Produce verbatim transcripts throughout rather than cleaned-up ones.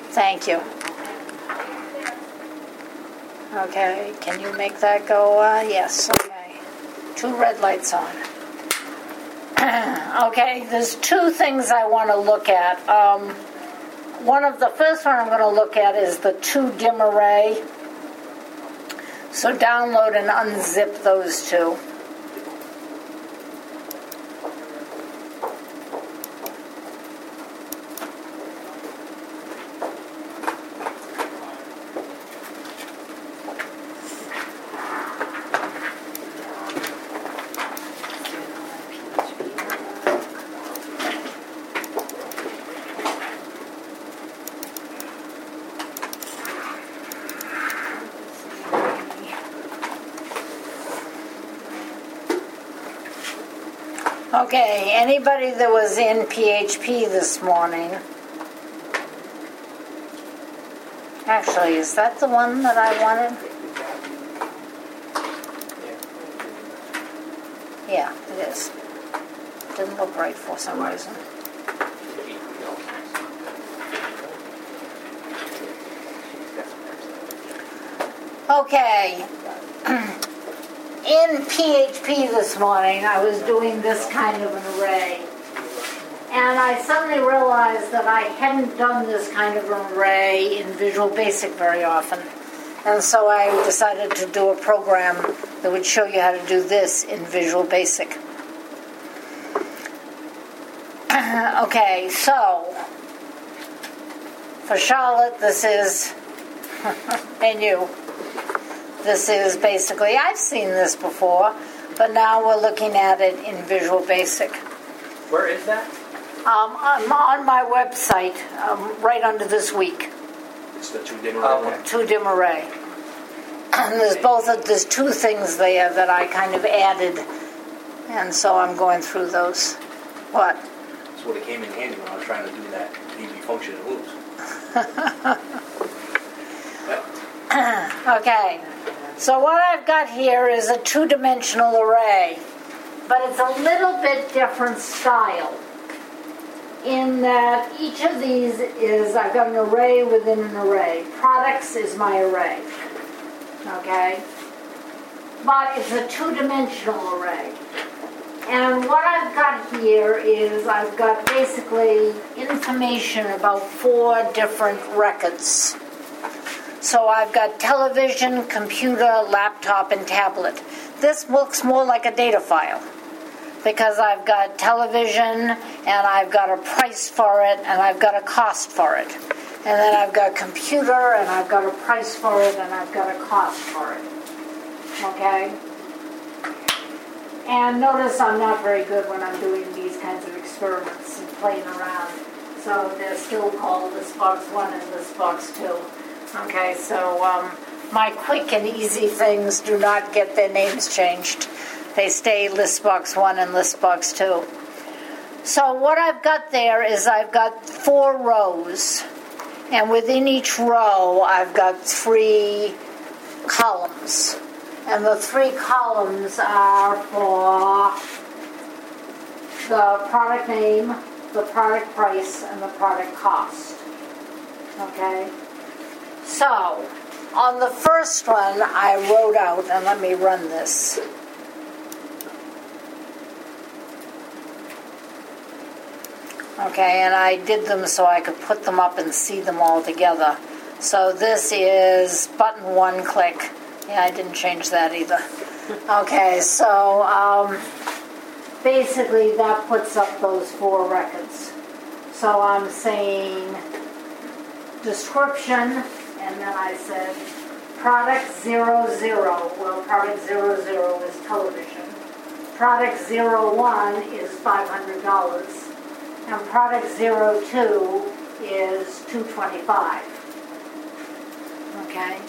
Thank you. Okay, can you make that go? Uh, yes, okay. Two red lights on. Okay, there's two things I want to look at. Um, one of the first one I'm going to look at is the two dim array. So download and unzip those two. Okay, anybody that was in P H P this morning, actually, is that the one that I wanted? Yeah, it is. Didn't look right for some reason. Okay. In P H P this morning, I was doing this kind of an array. And I suddenly realized that I hadn't done this kind of an array in Visual Basic very often. And so I decided to do a program that would show you how to do this in Visual Basic. Okay, so for Charlotte, this is, and you. This is basically, I've seen this before, but now we're looking at it in Visual Basic. Where is that? Um, I'm on my website, um, right under this week. It's the two dim array oh, one? Two dim array. And there's both, of, there's two things there that I kind of added, and so I'm going through those. What? That's what it came in handy when I was trying to do that D B function in Loops. Okay. So what I've got here is a two-dimensional array, but it's a little bit different style in that each of these is, I've got an array within an array. Products is my array, okay? But it's a two-dimensional array. And what I've got here is I've got basically information about four different records. So I've got television, computer, laptop, and tablet. This looks more like a data file because I've got television and I've got a price for it and I've got a cost for it. And then I've got computer and I've got a price for it and I've got a cost for it. Okay? And notice I'm not very good when I'm doing these kinds of experiments and playing around. So they're still called this box one and this box two. Okay, so um, my quick and easy things do not get their names changed. They stay list box one and list box two. So what I've got there is I've got four rows. And within each row, I've got three columns. And the three columns are for the product name, the product price, and the product cost. Okay? So, on the first one, I wrote out, and let me run this. Okay, and I did them so I could put them up and see them all together. So this is button one click. Yeah, I didn't change that either. Okay, so um, basically that puts up those four records. So I'm saying description, and then I said product zero zero. Well, product zero zero is television. Product zero one is five hundred dollars. And product zero two is two twenty-five. Okay.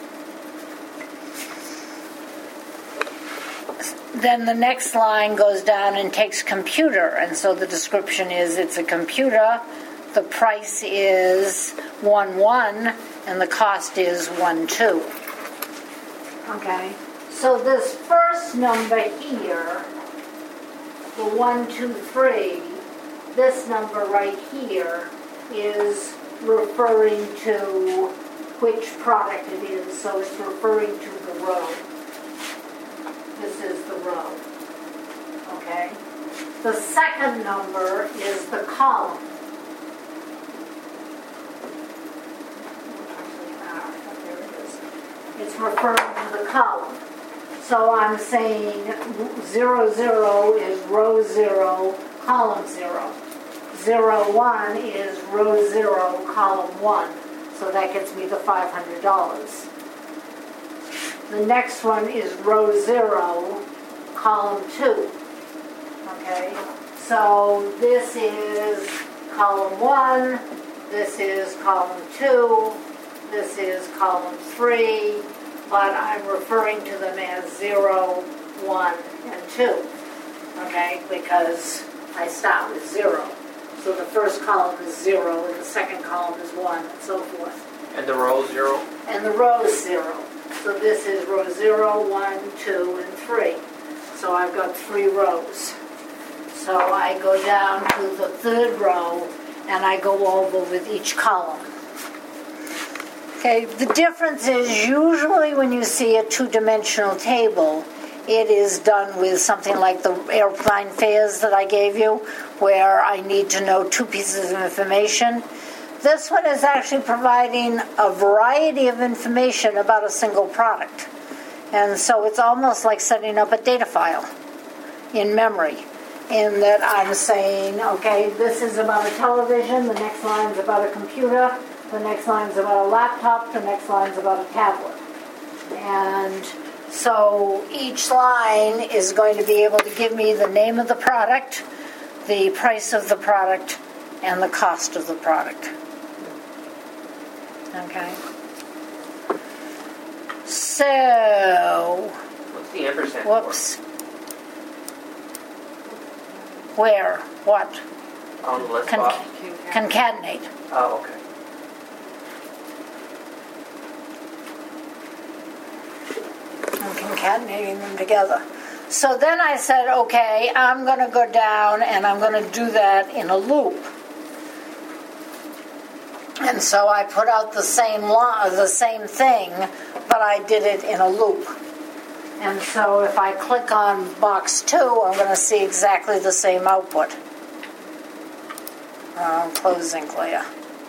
Then the next line goes down and takes computer, and so the description is it's a computer. The price is one one, and the cost is one two. Okay. So this first number here, the one two three. This number right here is referring to which product it is, so it's referring to the row. This is the row. Okay? The second number is the column. There it is. It's referring to the column. So I'm saying zero, zero is row zero, column zero. Zero, one is row zero, column one. So that gets me the five hundred dollars. The next one is row zero, column two. Okay, so this is column one, this is column two, this is column three, but I'm referring to them as zero, one, and two. Okay, because I start with zero. So the first column is zero, and the second column is one, and so forth. And the row zero? And the row is zero. So this is row zero, one, two, and three. So I've got three rows. So I go down to the third row, and I go over with each column. Okay, the difference is usually when you see a two-dimensional table, it is done with something like the airplane fares that I gave you, where I need to know two pieces of information. This one is actually providing a variety of information about a single product. And so it's almost like setting up a data file in memory, in that I'm saying, okay, this is about a television, the next line is about a computer, the next line is about a laptop, the next line is about a tablet. And so each line is going to be able to give me the name of the product, the price of the product, and the cost of the product. Okay. So, what's the ampersand whoops. Where? What? for? On the list Con- box. concatenate. Oh, okay. I'm concatenating them together. So then I said, okay, I'm going to go down and I'm going to do that in a loop. And so I put out the same lo- the same thing, but I did it in a loop. And so if I click on box two, I'm going to see exactly the same output. Uh, closing clear.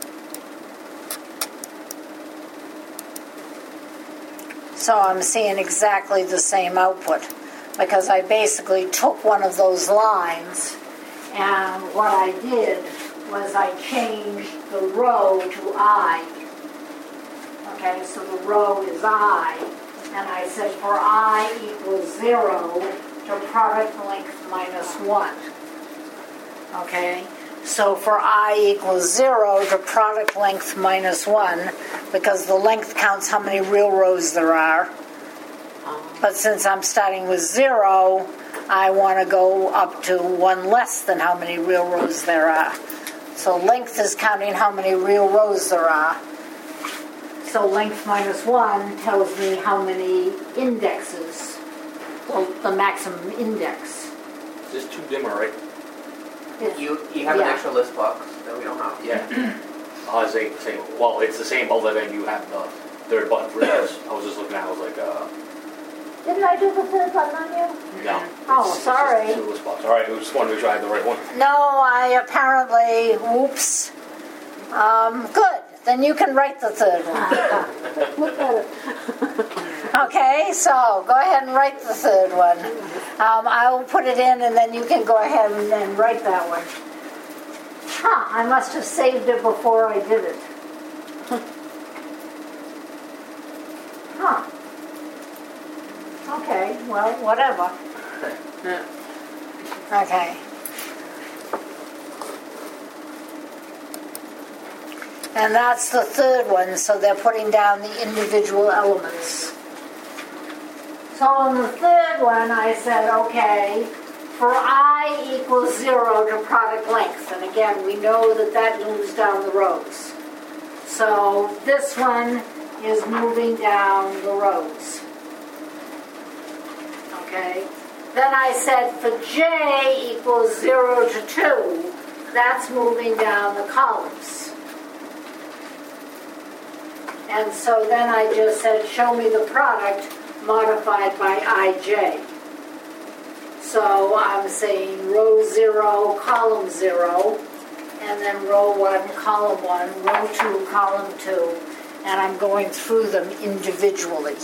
So I'm seeing exactly the same output because I basically took one of those lines, and what I did was I changed the row to I. Okay, so the row is I, and I said for I equals zero to product length minus one. Okay, so for I equals zero to product length minus one, because the length counts how many real rows there are. But since I'm starting with zero, I want to go up to one less than how many real rows there are. So length is counting how many real rows there are. So length minus one tells me how many indexes, well, the maximum index. This is too dimmer, right? It's, You you have yeah. an extra list box that we don't have. Yeah. I was saying the same. Well, it's the same, other than you have the third button for this. I was just looking at it, I was like, uh, Didn't I do the third button on you? no. Oh, It's- sorry. It's just two list box. All right, I just wanted to make sure I had the right one. No, I apparently, whoops. Um, good. Then you can write the third one. Okay, so go ahead and write the third one. Um, I will put it in, and then you can go ahead and, and write that one. Huh, I must have saved it before I did it. Huh. Okay, well, whatever. Okay. And that's the third one, so they're putting down the individual elements. So on the third one, I said, okay, for I equals zero to product length. And again, we know that that moves down the rows. So this one is moving down the rows. Okay. Then I said for J equals zero to two, that's moving down the columns. And so then I just said, show me the product modified by I J. So I'm saying row zero, column zero, and then row one, column one, row two, column two, and I'm going through them individually.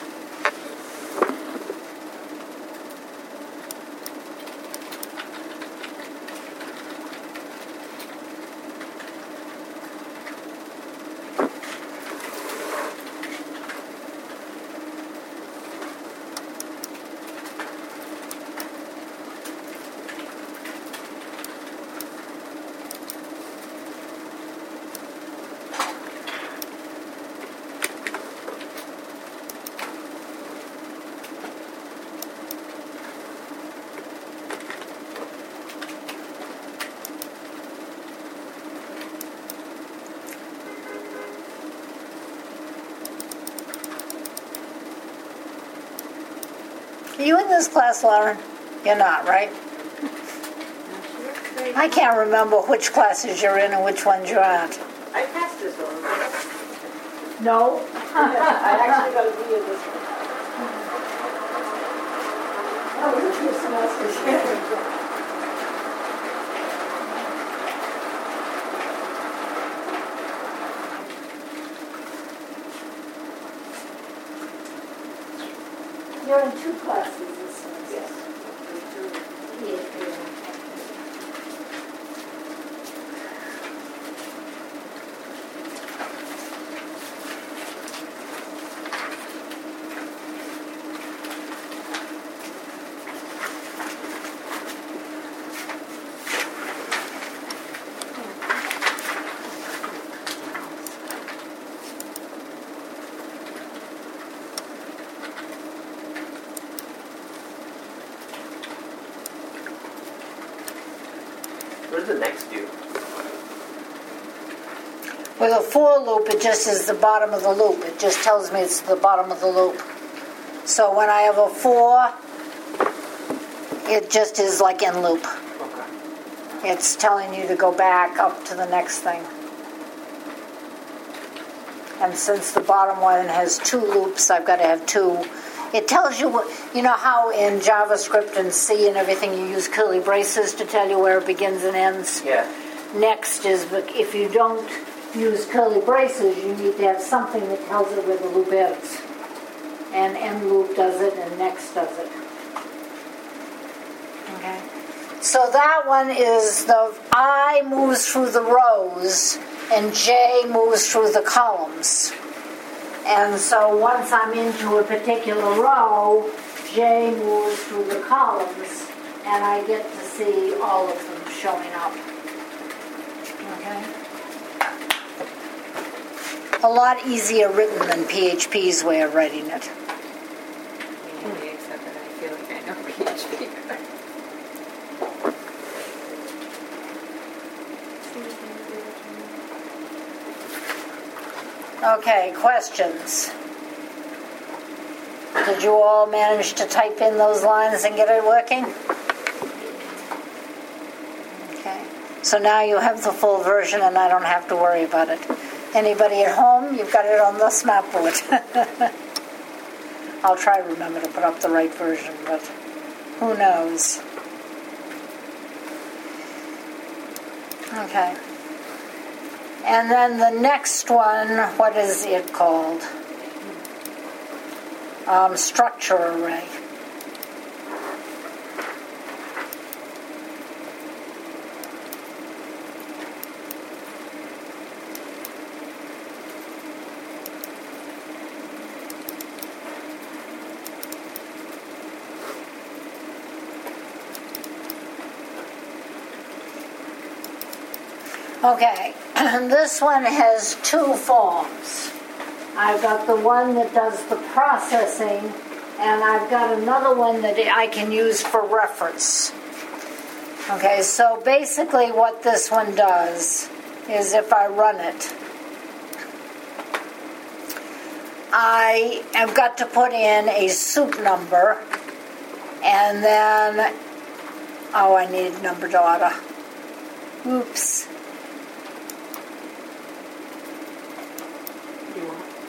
Are you in this class, Lauren? You're not, right? I can't remember which classes you're in and which ones you aren't. I passed this one. No? I actually got a B in this one. That was a few semesters. You're in two classes this semester. Yes. Yes. What does the next do? With a for loop, it just is the bottom of the loop. It just tells me it's the bottom of the loop. So when I have a for, it just is like in loop. Okay. It's telling you to go back up to the next thing. And since the bottom one has two loops, I've got to have two. It tells you, what, you know how in JavaScript and C and everything you use curly braces to tell you where it begins and ends? Yeah. Next is, if you don't use curly braces, you need to have something that tells it where the loop ends. And end loop does it, and next does it. Okay. So that one is the I moves through the rows, and J moves through the columns. And so once I'm into a particular row, J moves through the columns, and I get to see all of them showing up. Okay? A lot easier written than P H P's way of writing it. Except that I feel like I know P H P better. Okay, questions? Did you all manage to type in those lines and get it working? Okay, so now you have the full version and I don't have to worry about it. Anybody at home? You've got it on the snap board. I'll try to remember to put up the right version, but who knows? Okay. And then the next one, what is it called? Um, structure array. Okay, this one has two forms. I've got the one that does the processing, and I've got another one that I can use for reference. Okay, so basically what this one does is if I run it, I have got to put in a soup number, and then, oh, I need number data. Oops.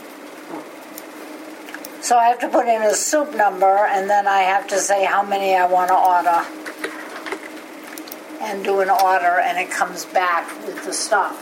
So I have to put in a soup number, and then I have to say how many I want to order. And do an order, and it comes back with the stuff.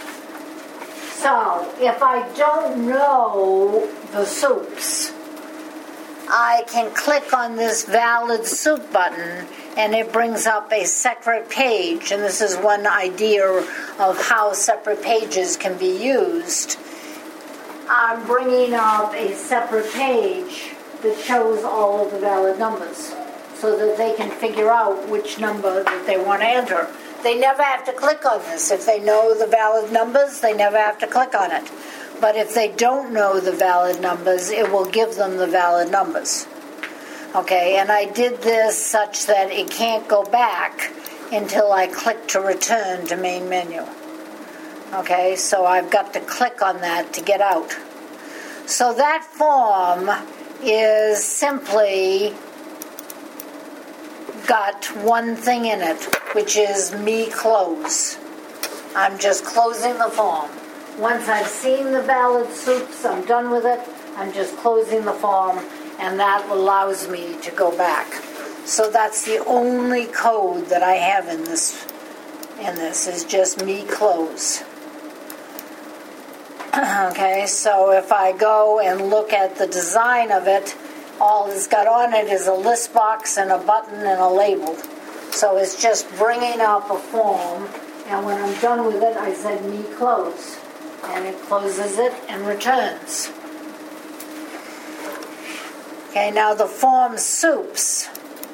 So, if I don't know the soups, I can click on this valid soup button, and it brings up a separate page. And this is one idea of how separate pages can be used. I'm bringing up a separate page that shows all of the valid numbers, so that they can figure out which number that they want to enter. They never have to click on this. If they know the valid numbers, they never have to click on it. But if they don't know the valid numbers, it will give them the valid numbers. Okay, and I did this such that it can't go back until I click to return to main menu. Okay, so I've got to click on that to get out. So that form is simply got one thing in it, which is me close. I'm just closing the form. Once I've seen the valid soups, I'm done with it. I'm just closing the form, and that allows me to go back. So that's the only code that I have in this. In this is just me close. Okay, so if I go and look at the design of it, all it's got on it is a list box and a button and a label. So it's just bringing up a form, and when I'm done with it, I said me close. And it closes it and returns. Okay, now the form soups.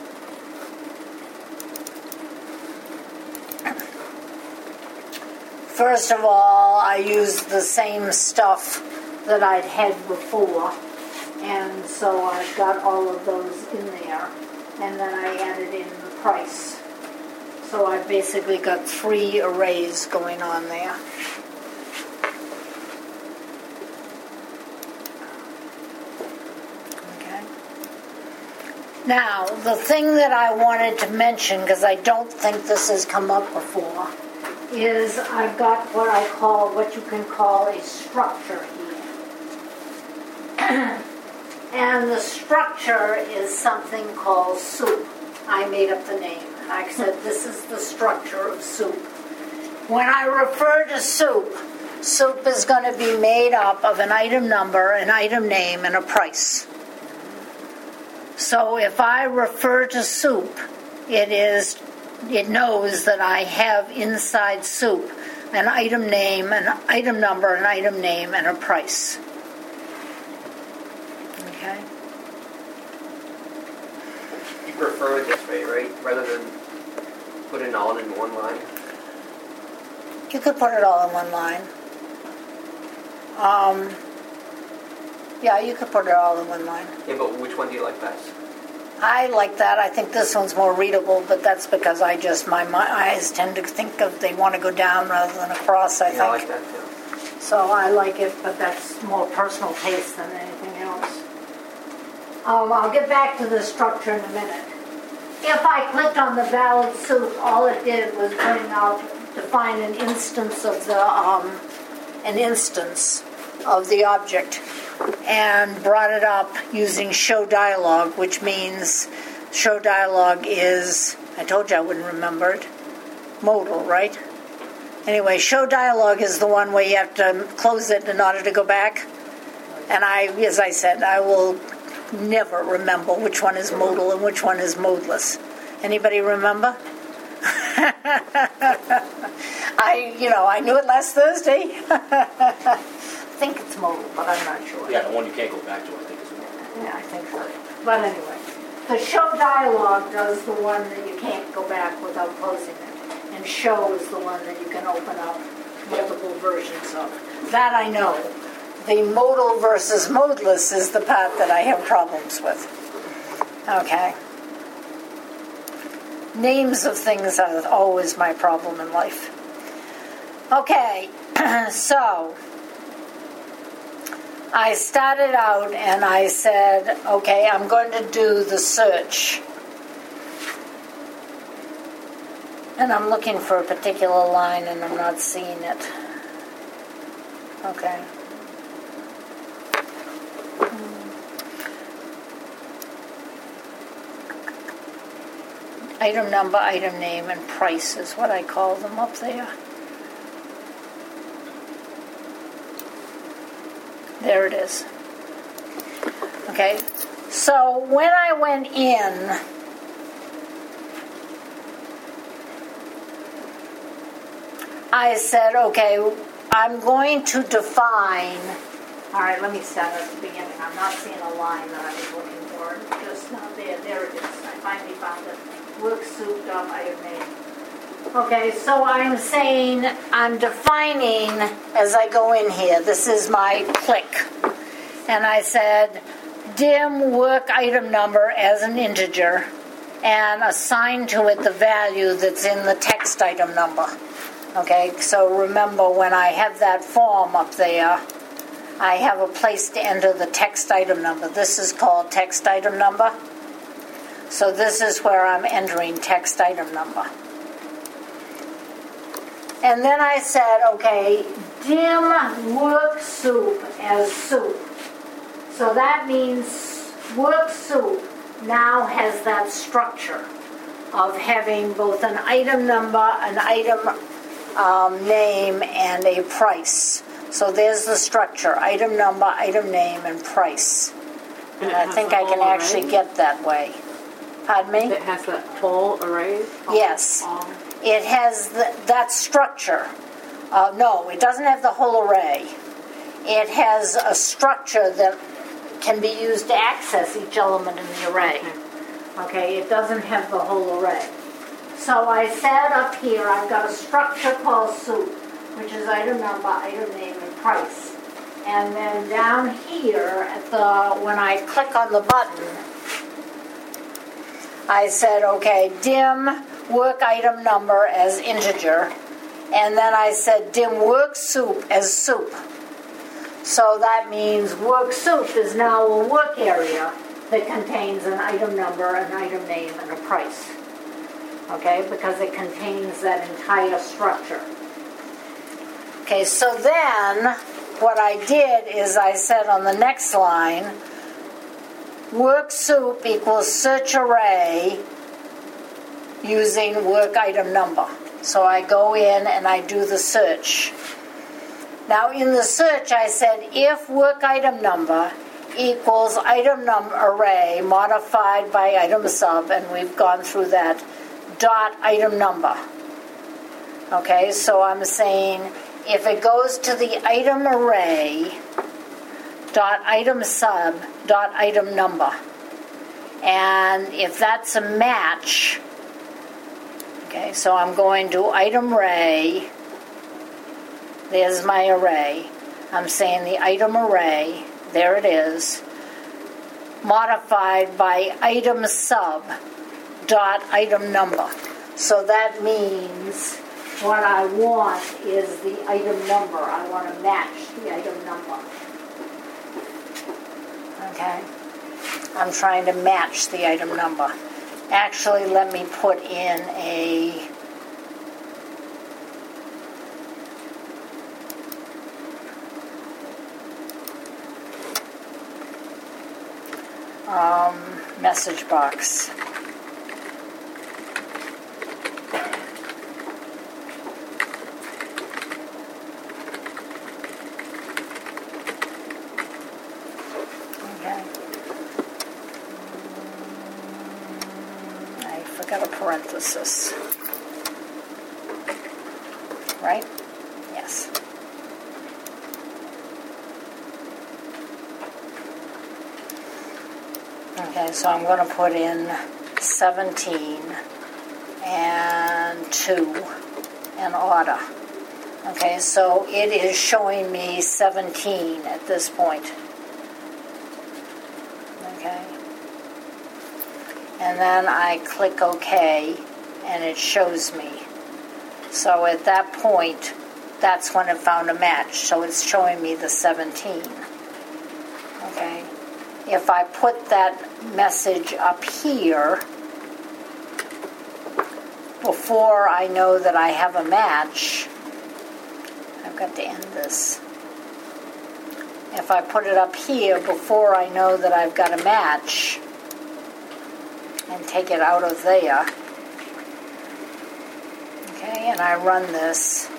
First of all, I used the same stuff that I'd had before. And so I've got all of those in there. And then I added in the price. So I've basically got three arrays going on there. Okay. Now, the thing that I wanted to mention, because I don't think this has come up before, is I've got what I call, what you can call a structure here. And the structure is something called soup. I made up the name, and I said this is the structure of soup. When I refer to soup, soup is going to be made up of an item number, an item name, and a price. So if I refer to soup, it is it knows that I have inside soup an item name, an item number, an item name, and a price. Okay. You prefer it this way, right? Rather than put it all in one line? You could put it all in one line. Um, yeah, you could put it all in one line. Yeah, but which one do you like best? I like that. I think this one's more readable, but that's because I just, my, my eyes tend to think of, they want to go down rather than across, I Yeah, I think. like that too. So I like it, but that's more personal taste than anything else. Um, I'll get back to the structure in a minute. If I clicked on the valid soup, all it did was bring out, define an instance of the, um, an instance of the object, and brought it up using show dialog, which means show dialog is, I told you I wouldn't remember it, modal, right? Anyway, show dialog is the one where you have to close it in order to go back. And I, as I said, I will never remember which one is modal and which one is modeless. Anybody remember? I, you know, I knew it last Thursday. I think it's modal, but I'm not sure. Yeah, the one you can't go back to, I think is one. Yeah, I think so. But anyway, the show dialog does the one that you can't go back without closing it. And show is the one that you can open up multiple versions of. That I know. The modal versus modeless is the part that I have problems with. Okay. Names of things are always my problem in life. Okay, so I started out and I said, okay, I'm going to do the search. And I'm looking for a particular line and I'm not seeing it. Okay. item number, item name, and price is what I call them up there. There it is. Okay, so when I went in, I said, okay, I'm going to define, all right, let me start at the beginning. I'm not seeing a line that I was looking for. Just not there. There it is. I finally found it. Work soup up, item name. Okay, so I'm saying, I'm defining as I go in here. This is my click. And I said, dim work item number as an integer and assign to it the value that's in the text item number. Okay, so remember when I have that form up there, I have a place to enter the text item number. This is called text item number. So this is where I'm entering text item number. And then I said, okay, dim work soup as soup. So that means work soup now has that structure of having both an item number, an item um, name, and a price. So there's the structure, item number, item name, and price. And, and I think I can actually array? get that way. Pardon me? It has that whole array? Yes. All. It has the, that structure. Uh, no, it doesn't have the whole array. It has a structure that can be used to access each element in the array. Okay. Okay, it doesn't have the whole array. So I said up here, I've got a structure called soup, which is item number, item name, and price. And then down here, at the when I click on the button, I said, okay, dim work item number as integer, and then I said dim work soup as soup. So that means work soup is now a work area that contains an item number, an item name, and a price. Okay, because it contains that entire structure. Okay, so then what I did is I said on the next line, work soup equals search array using work item number. So I go in and I do the search. Now in the search I said if work item number equals item number array modified by item sub, and we've gone through that, dot item number. Okay, so I'm saying if it goes to the item array dot item sub dot item number, and if that's a match, okay, so I'm going to item array, there's my array, I'm saying the item array, there it is, modified by item sub dot item number. So that means what I want is the item number. I want to match the item number. Okay? I'm trying to match the item number. Actually, let me put in a um, message box. Got a parenthesis, right? Yes. Okay, so I'm going to put in seventeen and two and order. Okay, so it is showing me seventeen at this point. Okay. And then I click OK, and it shows me. So at that point, that's when it found a match. So it's showing me the seventeen. Okay. If I put that message up here, before I know that I have a match, I've got to end this. If I put it up here before I know that I've got a match, and take it out of there, Okay, and I run this.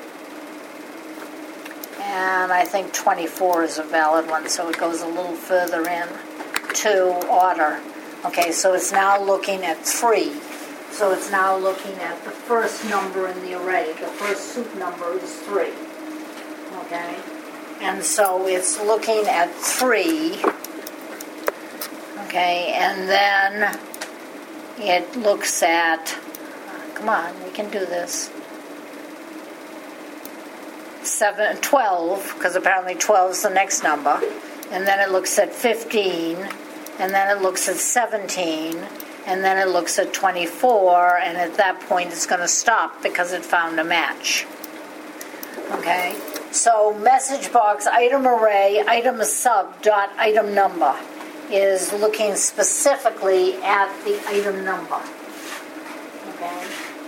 And I think twenty-four is a valid one, so it goes a little further in to order. Okay, so it's now looking at three. So it's now looking at the first number in the array. The first suit number is three. Okay? And so it's looking at three. Okay, and then it looks at, come on, we can do this. Seven, twelve, because apparently twelve is the next number. And then it looks at fifteen, and then it looks at seventeen, and then it looks at twenty-four, and at that point it's going to stop because it found a match. Okay? So message box item array item sub dot item number is looking specifically at the item number. Okay?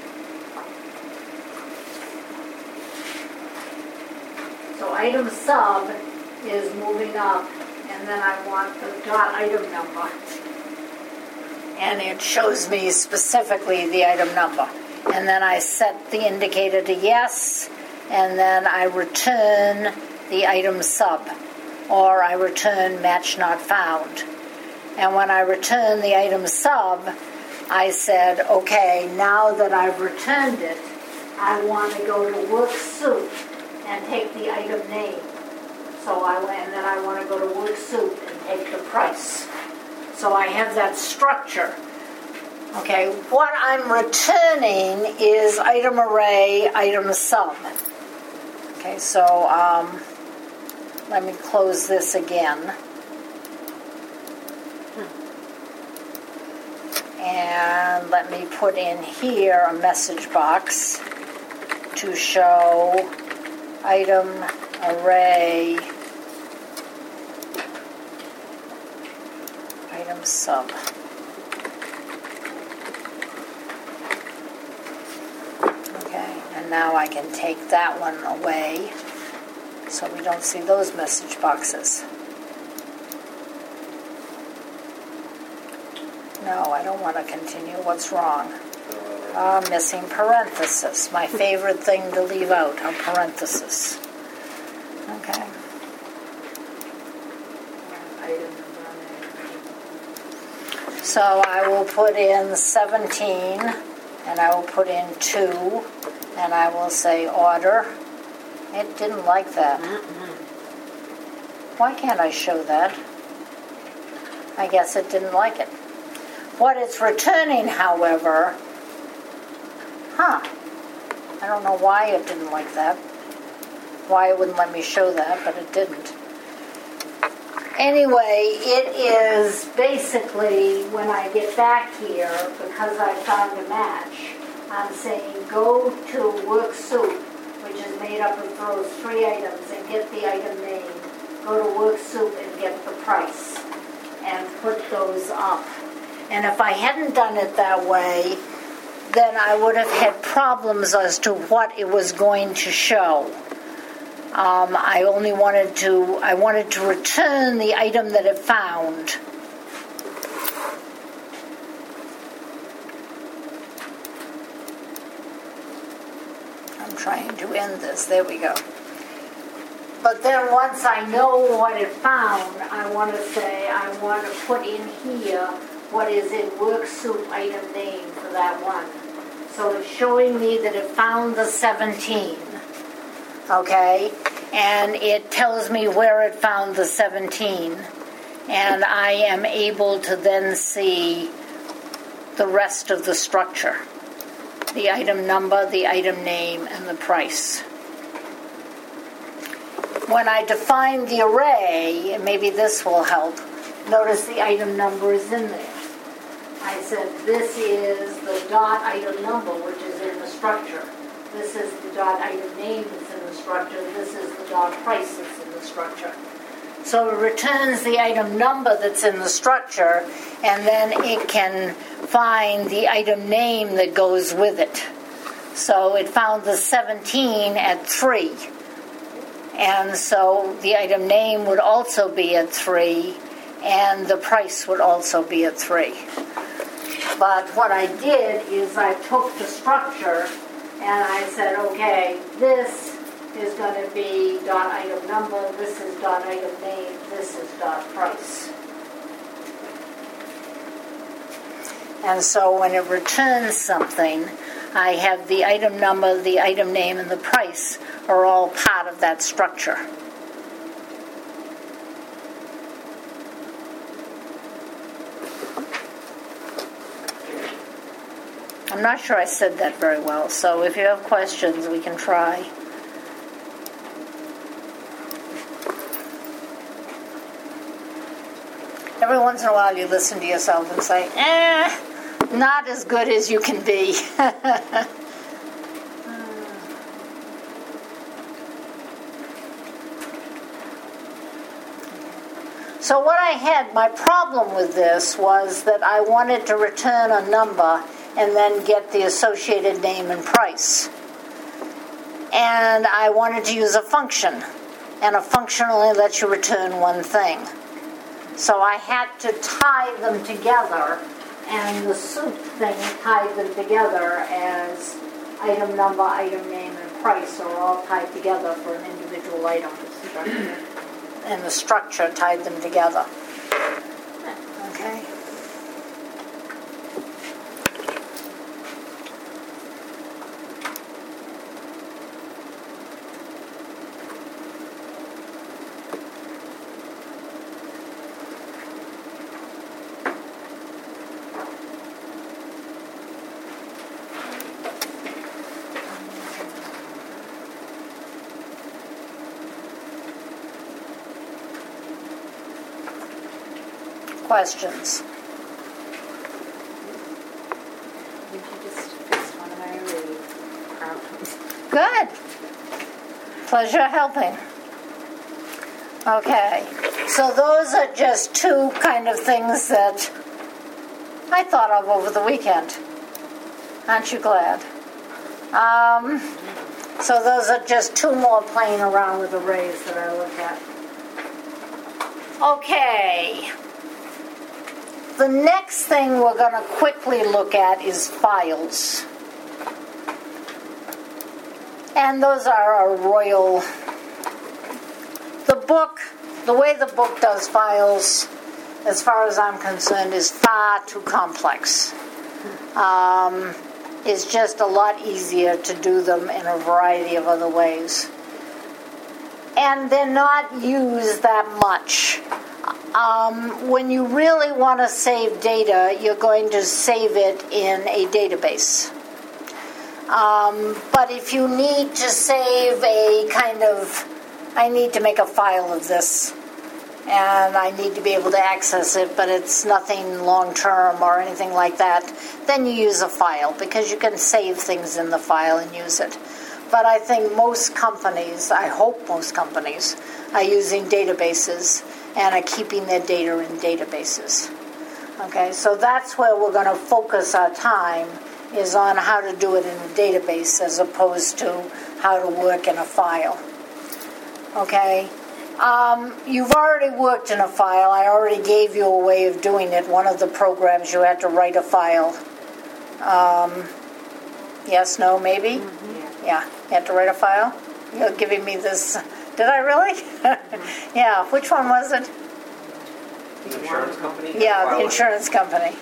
So item sub is moving up, and then I want the dot item number. And it shows me specifically the item number. And then I set the indicator to yes, and then I return the item sub, or I return match not found. And when I return the item sub, I said, okay, now that I've returned it, I want to go to work suit and take the item name. So I and then I want to go to work suit and take the price. So I have that structure. Okay, what I'm returning is item array, item sub. Okay, so um, let me close this again. And let me put in here a message box to show item array item sub. Okay, and now I can take that one away so we don't see those message boxes. No, I don't want to continue. What's wrong? Uh, missing parenthesis. My favorite thing to leave out, a parenthesis. Okay. So I will put in seventeen, and I will put in two, and I will say order. It didn't like that. Why can't I show that? I guess it didn't like it. What it's returning, however, huh, I don't know why it didn't like that, why it wouldn't let me show that, but it didn't. Anyway, it is basically, when I get back here, because I found a match, I'm saying go to work suit, which is made up of those three items, and get the item name. Go to work suit and get the price, and put those up. And if I hadn't done it that way, then I would have had problems as to what it was going to show. Um, I only wanted to, I wanted to return the item that it found. I'm trying to end this. There we go. But then once I know what it found, I want to say, I want to put in here what is in work suit item name for that one. So it's showing me that it found the seventeen, okay? And it tells me where it found the seventeen. And I am able to then see the rest of the structure. The item number, the item name, and the price. When I define the array, and maybe this will help, notice the item number is in there. I said this is the dot item number, which is in the structure. This is the dot item name that's in the structure. This is the dot price that's in the structure. So it returns the item number that's in the structure, and then it can find the item name that goes with it. So it found the seventeen at three. And so the item name would also be at three, and the price would also be at three. But what I did is I took the structure And I said, okay, this is going to be dot item number, this is dot item name, this is dot price. And so when it returns something, I have the item number, the item name, and the price are all part of that structure. I'm not sure I said that very well, so if you have questions, we can try. Every once in a while you listen to yourself and say, eh, not as good as you can be. So what I had, my problem with this was that I wanted to return a number and then get the associated name and price. And I wanted to use a function. And a function only lets you return one thing. So I had to tie them together, and the soup thing tied them together as item number, item name, and price are all tied together for an individual item. And the structure tied them together. Okay. Questions? Would you just fix one of my really problems? Good. Pleasure helping. Okay. So those are just two kind of things that I thought of over the weekend. Aren't you glad? Um, so those are just two more playing around with arrays that I looked at. Okay. The next thing we're going to quickly look at is files. And those are our royal... The book, the way the book does files, as far as I'm concerned, is far too complex. Um, it's just a lot easier to do them in a variety of other ways. And they're not used that much. Um, when you really want to save data, you're going to save it in a database. Um, but if you need to save a kind of, I need to make a file of this, and I need to be able to access it, but it's nothing long-term or anything like that, then you use a file, because you can save things in the file and use it. But I think most companies, I hope most companies, are using databases and are keeping their data in databases. Okay, so that's where we're going to focus our time, is on how to do it in a database as opposed to how to work in a file. Okay, um, you've already worked in a file. I already gave you a way of doing it. One of the programs you had to write a file. Um, yes, no, maybe? Mm-hmm. Yeah, you had to write a file? You're giving me this... Did I really? Mm-hmm. Yeah, which one was it? The insurance company? Yeah, the insurance company.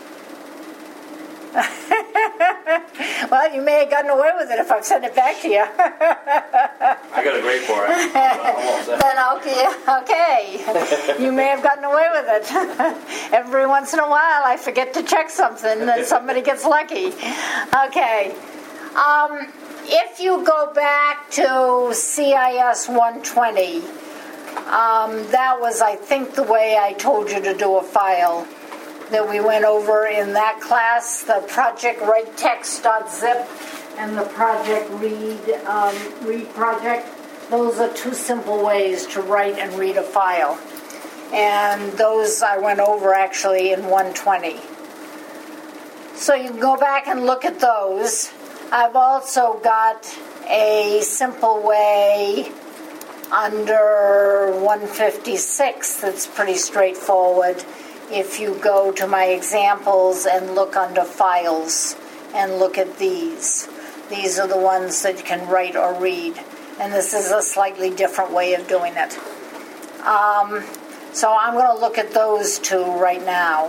Well, you may have gotten away with it if I've sent it back to you. I got a grade for it. I'm all set. Then okay, okay. You may have gotten away with it. Every once in a while, I forget to check something, and somebody gets lucky. Okay. Um, if you go back to C I S one twenty, um, that was, I think, the way I told you to do a file that we went over in that class, the project writetext.zip and the project read, um, read project. Those are two simple ways to write and read a file. And those I went over actually in one twenty. So you can go back and look at those. I've also got a simple way under one fifty-six that's pretty straightforward. If you go to my examples and look under files and look at these. these are the ones that you can write or read. And this is a slightly different way of doing it. Um, so I'm going to look at those two right now.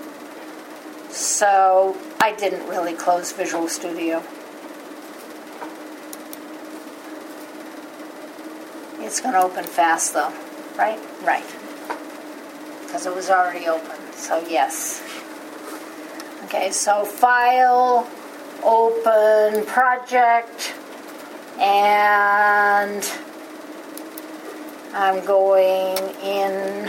So I didn't really close Visual Studio. It's going to open fast though, right? Right. Because it was already open, so yes. Okay, so File, Open, Project, and I'm going in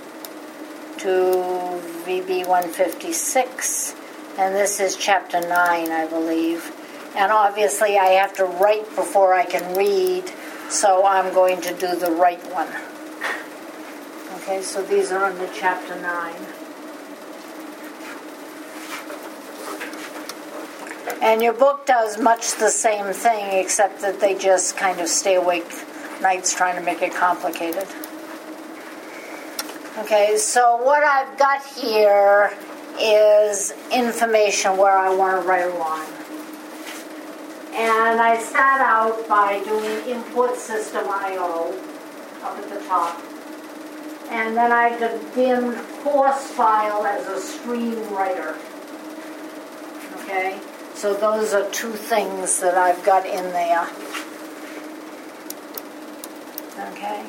to V B one fifty-six, and this is chapter nine, I believe. And obviously I have to write before I can read, so I'm going to do the right one. Okay, so these are under chapter nine. And your book does much the same thing, except that they just kind of stay awake nights trying to make it complicated. Okay, so what I've got here is information where I want to write a line. And I start out by doing import system I O up at the top. And then I begin course file as a stream writer. Okay? So those are two things that I've got in there. Okay?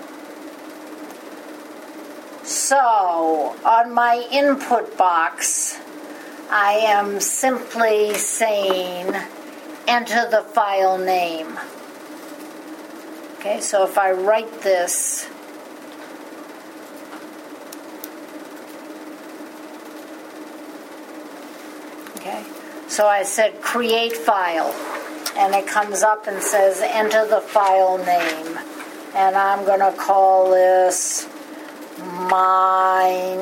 So, on my input box, I am simply saying, enter the file name. Okay, so if I write this, okay, so I said create file, and it comes up and says enter the file name, and I'm going to call this mine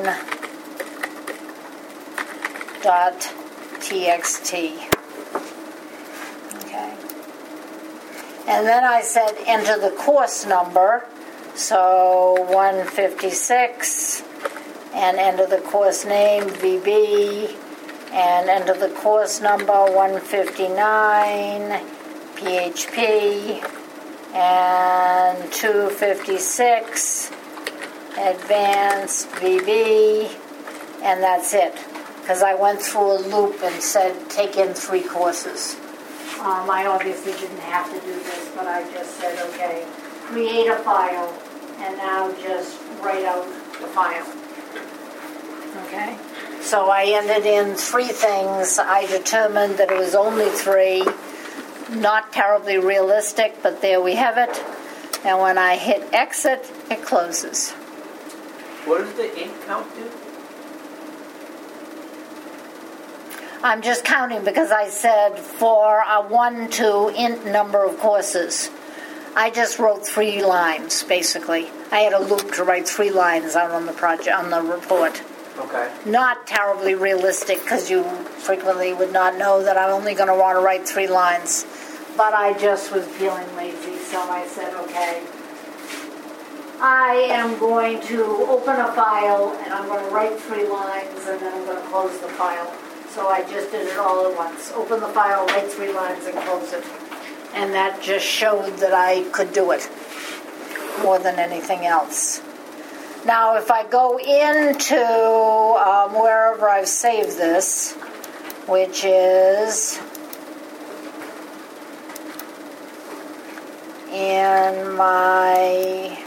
dot txt. Okay. And then I said enter the course number, so one fifty-six, and enter the course name V B, and enter the course number one fifty-nine P H P, and two fifty-six Advanced V B, and that's it. Because I went through a loop and said take in three courses. Um, I obviously didn't have to do this, but I just said, okay, create a file, and now just write out the file. Okay? So I entered in three things. I determined that it was only three. Not terribly realistic, but there we have it. And when I hit exit, it closes. What does the int count do? I'm just counting because I said for a one to int number of courses. I just wrote three lines, basically. I had a loop to write three lines out on the project, on the report. Okay. Not terribly realistic because you frequently would not know that I'm only going to want to write three lines. But I just was feeling lazy, so I said, okay, I am going to open a file, and I'm going to write three lines, and then I'm going to close the file. So I just did it all at once. Open the file, write three lines, and close it. And that just showed that I could do it more than anything else. Now, if I go into um, wherever I've saved this, which is in my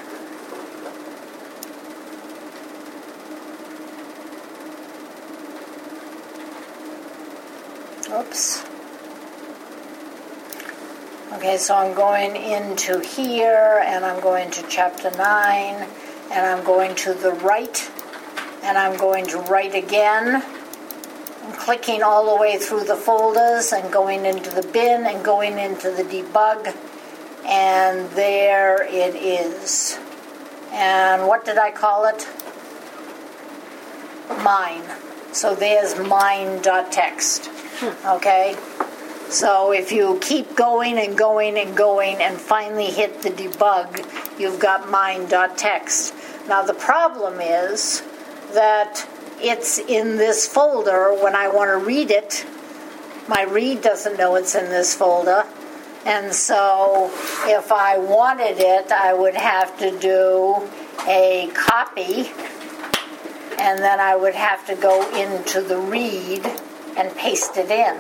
oops. Okay, so I'm going into here, and I'm going to chapter nine, and I'm going to the right, and I'm going to write again. I'm clicking all the way through the folders and going into the bin and going into the debug, and there it is. And what did I call it? Mine. So there's mine.txt. Okay? So if you keep going and going and going and finally hit the debug, you've got mine.txt. Now the problem is that it's in this folder when I want to read it. My read doesn't know it's in this folder. And so if I wanted it, I would have to do a copy, and then I would have to go into the read and paste it in.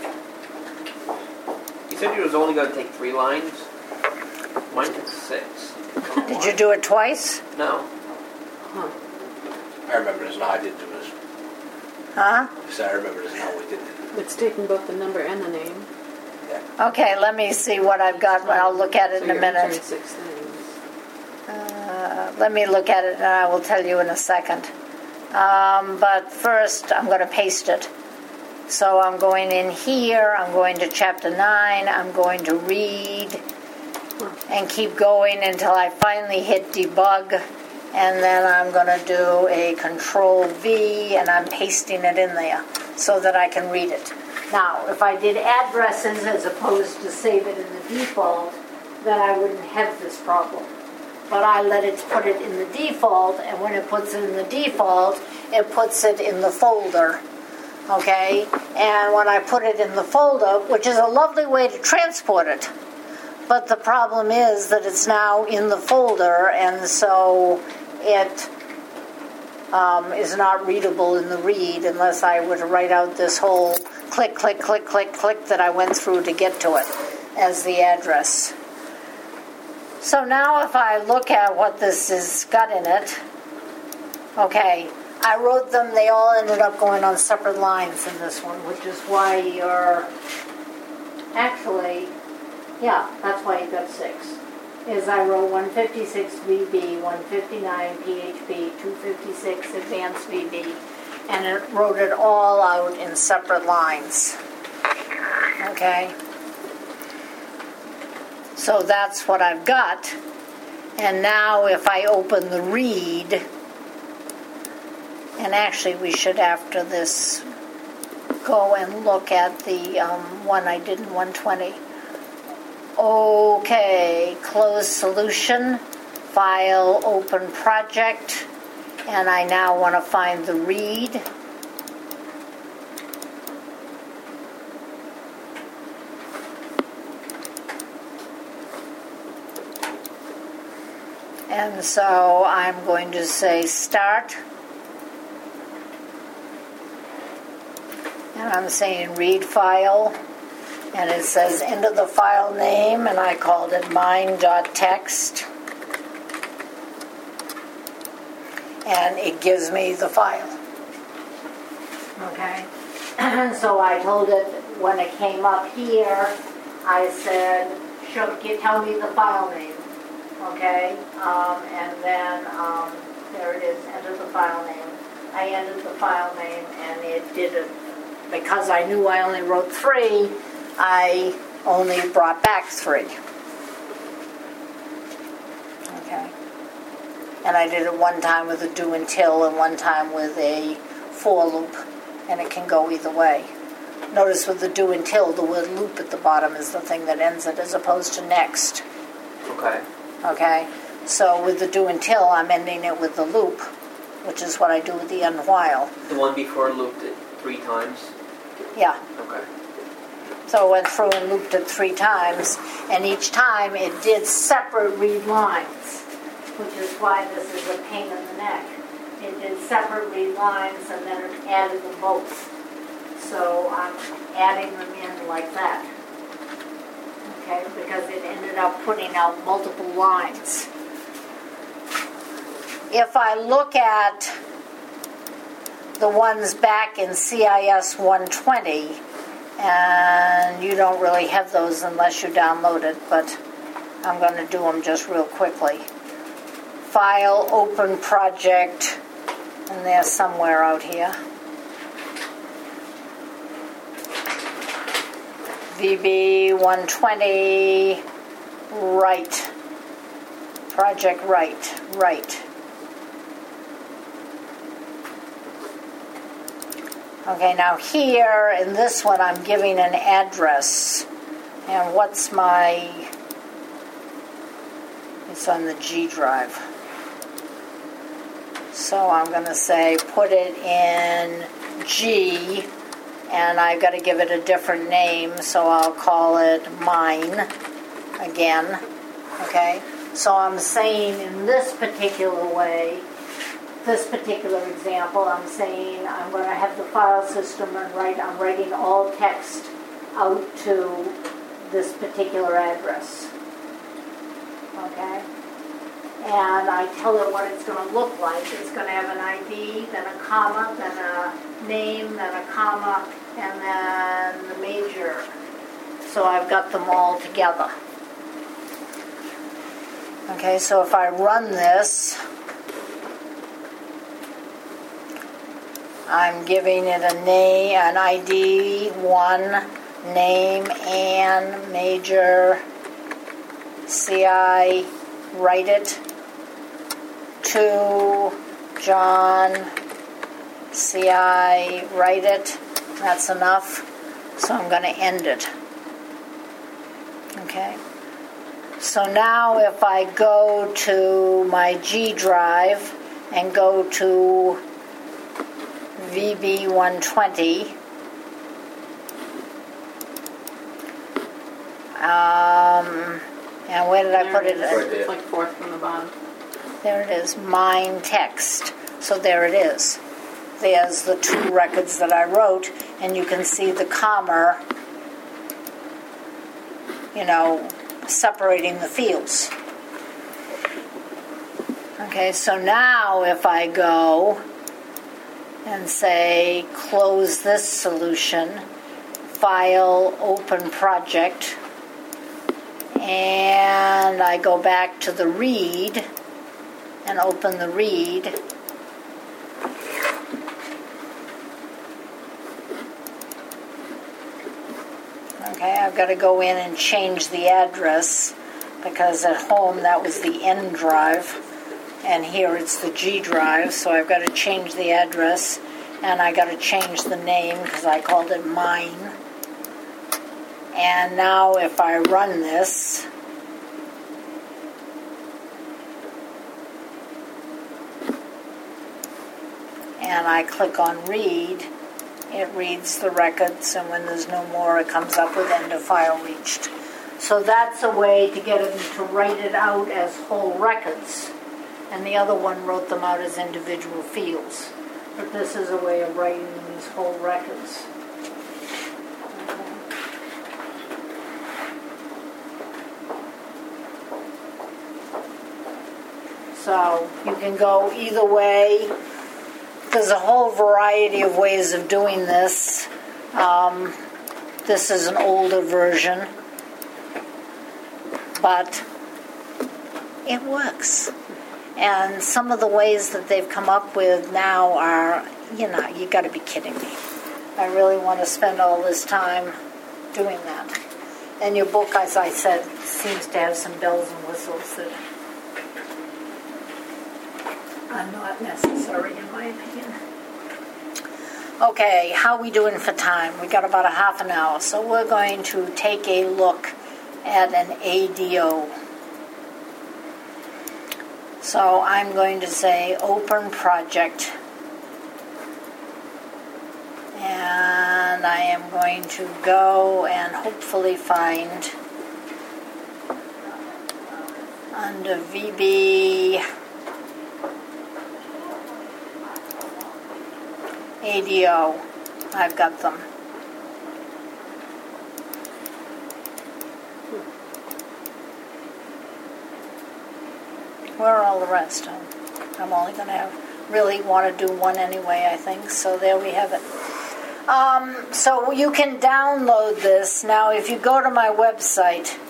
You said you was only going to take three lines? Mine took six. Did you do it twice? No. Huh. I remember this now. I did do this. Huh? I said I remember this now. We did it. It's taking both the number and the name. Okay, let me see what I've got. I'll look at it So in a you're entering minute. six things. Uh, let me look at it and I will tell you in a second. Um, but first, I'm going to paste it. So I'm going in here, I'm going to chapter nine, I'm going to read, and keep going until I finally hit debug, and then I'm going to do a control V, and I'm pasting it in there so that I can read it. Now, if I did addresses as opposed to save it in the default, then I wouldn't have this problem. But I let it put it in the default, and when it puts it in the default, it puts it in the folder. Okay? And when I put it in the folder, which is a lovely way to transport it, but the problem is that it's now in the folder, and so it um, is not readable in the read unless I were to write out this whole click, click, click, click, click that I went through to get to it as the address. So now if I look at what this has got in it, okay, I wrote them, they all ended up going on separate lines in this one, which is why you're, actually, yeah, that's why you got six. Is I wrote one fifty-six V B, one fifty-nine P H P, two fifty-six Advanced V B, and it wrote it all out in separate lines. Okay? So that's what I've got. And now if I open the read, and actually we should after this go and look at the um, one I did in one twenty. Okay, close solution, file, open project, and I now want to find the read. And so I'm going to say start. And I'm saying read file. And it says enter the file name, and I called it mine.txt. And it gives me the file. Okay? So I told it when it came up here, I said, show, tell me the file name. Okay, um, and then um, there it is, enter the file name. I entered the file name and it did it. Because I knew I only wrote three, I only brought back three. Okay. And I did it one time with a do until and one time with a for loop, and it can go either way. Notice with the do until, the word loop at the bottom is the thing that ends it as opposed to next. Okay. Okay, so with the do until, I'm ending it with the loop, which is what I do with the end while. The one before looped it three times? Yeah. Okay. So I went through and looped it three times, and each time it did separate read lines, which is why this is a pain in the neck. It did separate read lines, and then it added them both. So I'm adding them in like that. Okay, because it ended up putting out multiple lines. If I look at the ones back in C I S one twenty, and you don't really have those unless you download it, but I'm going to do them just real quickly. File, open project, and they're somewhere out here. V B one twenty, right, project right, right. Okay, now here in this one I'm giving an address, and what's my, it's on the G drive. So I'm going to say put it in G, and I've got to give it a different name, so I'll call it mine again. Okay? So I'm saying in this particular way, this particular example, I'm saying I'm going to have the file system and write, I'm writing all text out to this particular address. Okay? And I tell it what it's going to look like. It's going to have an I D, then a comma, then a name, then a comma, and then the major. So I've got them all together. Okay, so if I run this, I'm giving it a name, an I D, one, name, and major, C I, write it, two, John, C I, write it. That's enough. So I'm going to end it. Okay. So now if I go to my G drive and go to V B one twenty, um, and where did I put it? It's like fourth from the bottom. There it is, mine text. So there it is. There's the two records that I wrote, and you can see the comma, you know, separating the fields. Okay, so now if I go and say close this solution, file, open project, and I go back to the read and open the read, okay, I've got to go in and change the address because at home that was the N drive and here it's the G drive, so I've got to change the address and I got to change the name because I called it mine. And now if I run this, and I click on read, it reads the records, and when there's no more, it comes up with end of file reached. So that's a way to get them to write it out as whole records. And the other one wrote them out as individual fields. But this is a way of writing these whole records. Okay. So you can go either way. There's a whole variety of ways of doing this. Um, this is an older version, but it works. And some of the ways that they've come up with now are, you know, you got to be kidding me. I really want to spend all this time doing that. And your book, as I said, seems to have some bells and whistles that are not necessary in my opinion. Okay, how are we doing for time? We got about a half an hour, so we're going to take a look at an A D O. So I'm going to say open project, and I am going to go and hopefully find under V B A D O. I've got them. Where are all the rest? I'm, I'm only going to have, really want to do one anyway, I think. So there we have it. Um, so you can download this. Now, if you go to my website,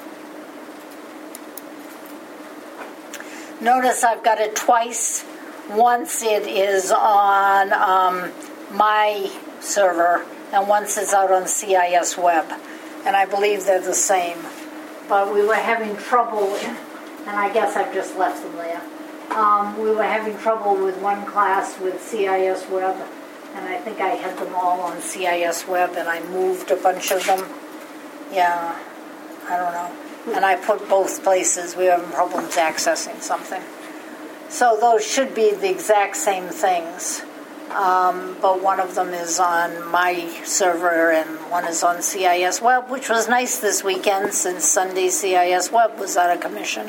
notice I've got it twice. Once it is on um, my server, and once it's out on C I S Web. And I believe they're the same. But we were having trouble, and I guess I've just left them there. Um, we were having trouble with one class with C I S Web, and I think I had them all on C I S Web, and I moved a bunch of them. Yeah, I don't know. And I put both places. We were having problems accessing something. So those should be the exact same things. Um, but one of them is on my server and one is on C I S Web, which was nice this weekend since Sunday C I S Web was out of commission.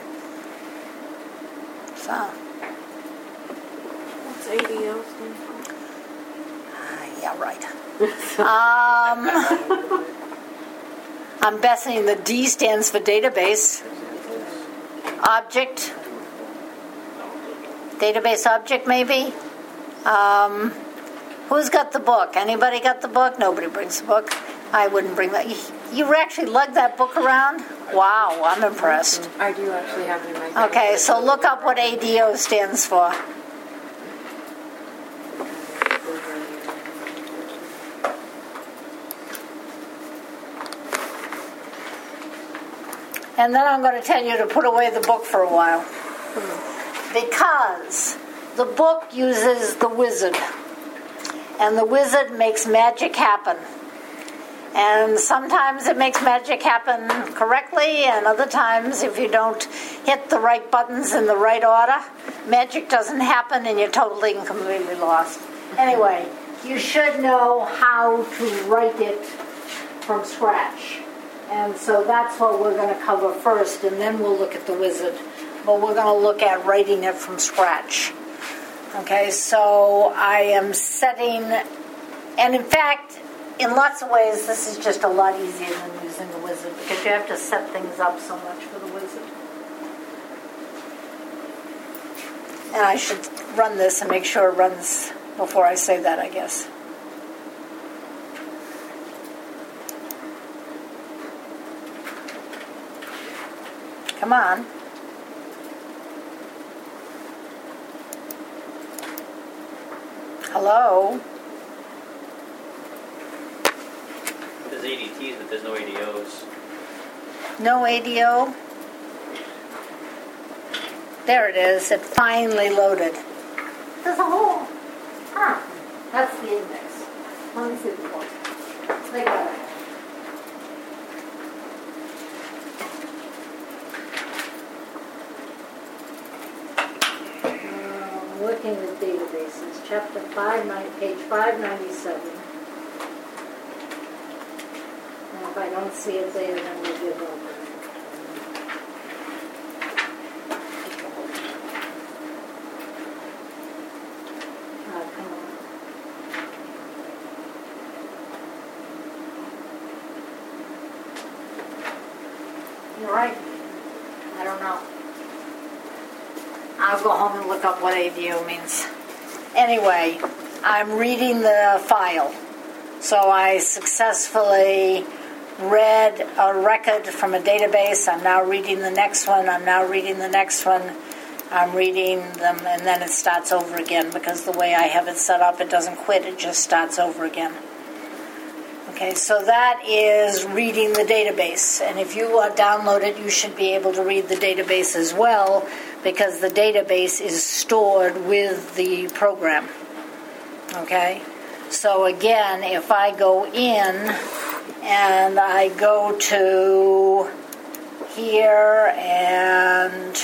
So, What's A D O stand for? uh, yeah, right. um, I'm guessing the D stands for database. Object. Database object, maybe? Um, who's got the book? Anybody got the book? Nobody brings the book. I wouldn't bring that. You, you actually lug that book around? Wow, I'm impressed. I do actually have it in my bag. Okay, so look up what A D O stands for. And then I'm going to tell you to put away the book for a while. Because the book uses the wizard. And the wizard makes magic happen. And sometimes it makes magic happen correctly, and other times if you don't hit the right buttons in the right order, magic doesn't happen and you're totally and completely lost. Anyway, you should know how to write it from scratch. And so that's what we're going to cover first, and then we'll look at the wizard. But we're going to look at writing it from scratch. Okay, so I am setting, and in fact, in lots of ways, this is just a lot easier than using the wizard because you have to set things up so much for the wizard. And I should run this and make sure it runs before I say that, I guess. Come on. Hello? There's A D Ts, but there's no A D Os. No A D O? There it is. It finally loaded. There's a hole. Huh. That's the index. Let me see the book. They got it. Um, working with databases. Chapter five, nine, page five ninety-seven. And if I don't see it there, then we'll give over. Oh, come on. You're right. I don't know. I'll go home and look up what A D O means. Anyway, I'm reading the file. So I successfully read a record from a database. I'm now reading the next one. I'm now reading the next one. I'm reading them, and then it starts over again because the way I have it set up, it doesn't quit. It just starts over again. Okay, so that is reading the database. And if you uh, download it, you should be able to read the database as well because the database is stored with the program. Okay? So again, if I go in and I go to here and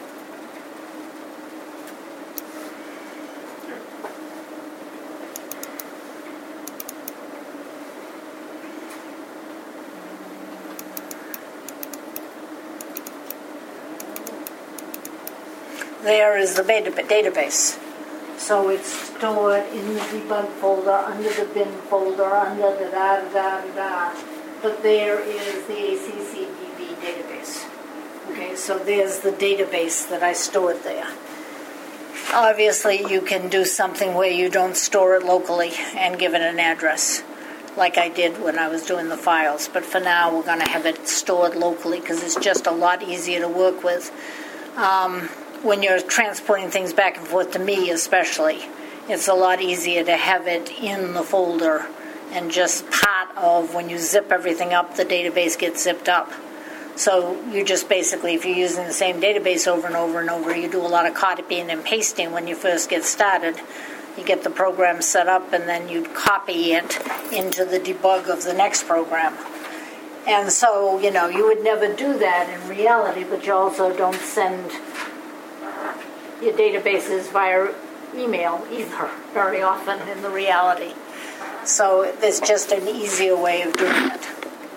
there is the database. So it's stored in the debug folder, under the bin folder, under the da da da da da. But there is the A C C D B database. Okay, so there's the database that I stored there. Obviously, you can do something where you don't store it locally and give it an address, like I did when I was doing the files. But for now, we're going to have it stored locally because it's just a lot easier to work with. Um, when you're transporting things back and forth to me especially, it's a lot easier to have it in the folder and just part of when you zip everything up, the database gets zipped up. So you just basically, if you're using the same database over and over and over, you do a lot of copying and pasting when you first get started. You get the program set up and then you copy it into the debug of the next program. And so, you know, you would never do that in reality, but you also don't send your databases via email either very often in the reality. So there's just an easier way of doing it.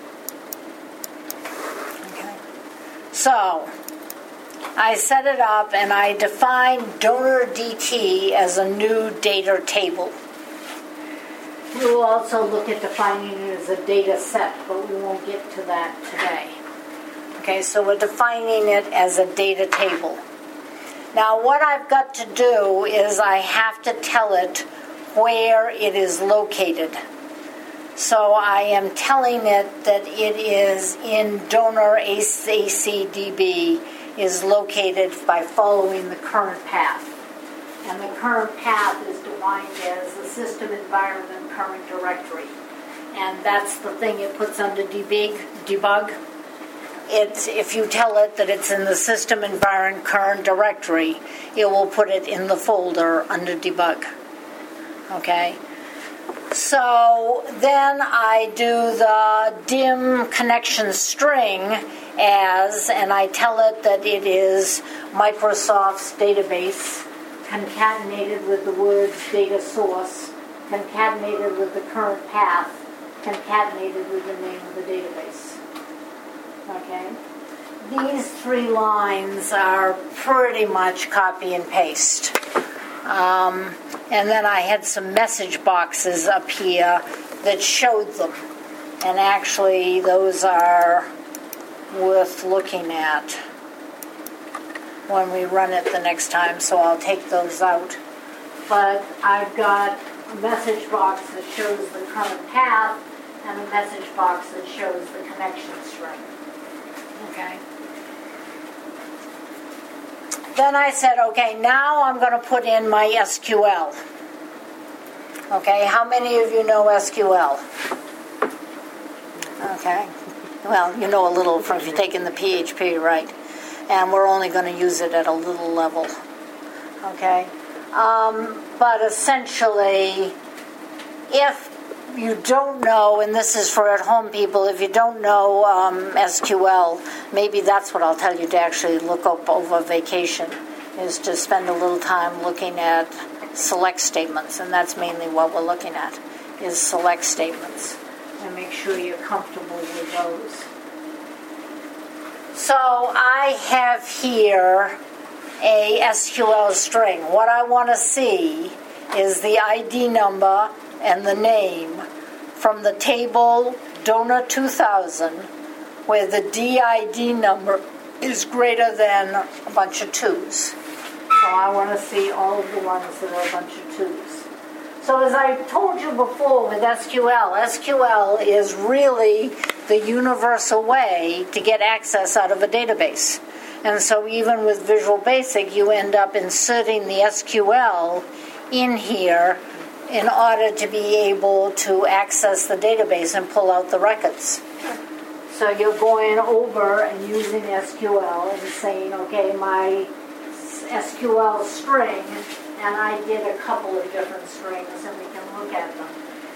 Okay. So I set it up and I defined donor D T as a new data table. We'll also look at defining it as a data set, but we won't get to that today. Okay, so we're defining it as a data table. Now what I've got to do is I have to tell it where it is located. So I am telling it that it is in donor A C D B is located by following the current path. And the current path is defined as the system environment current directory. And that's the thing it puts under debug. debug. It's, if you tell it that it's in the system environment current directory, it will put it in the folder under debug. Okay? So then I do the dim connection string as, and I tell it that it is Microsoft's database concatenated with the words data source, concatenated with the current path, concatenated with the name of the database. Okay? These three lines are pretty much copy and paste. Um, and then I had some message boxes up here that showed them. And actually, those are worth looking at when we run it the next time, so I'll take those out. But I've got a message box that shows the current path and a message box that shows the connection string. Okay. Then I said, okay, now I'm going to put in my S Q L. Okay, how many of you know S Q L? Okay. Well, you know a little from if you're taking the P H P, right? And we're only going to use it at a little level. Okay? Um, but essentially, if you don't know, and this is for at-home people, if you don't know um, S Q L, maybe that's what I'll tell you to actually look up over vacation, is to spend a little time looking at select statements, and that's mainly what we're looking at, is select statements, and make sure you're comfortable with those. So I have here a S Q L string. What I want to see is the I D number and the name from the table donor two thousand, where the D I D number is greater than a bunch of twos. So I want to see all of the ones that are a bunch of twos. So as I told you before with S Q L, S Q L is really the universal way to get access out of a database. And so even with Visual Basic, you end up inserting the S Q L in here in order to be able to access the database and pull out the records. So you're going over and using S Q L and saying, okay, my S Q L string, and I did a couple of different strings and we can look at them.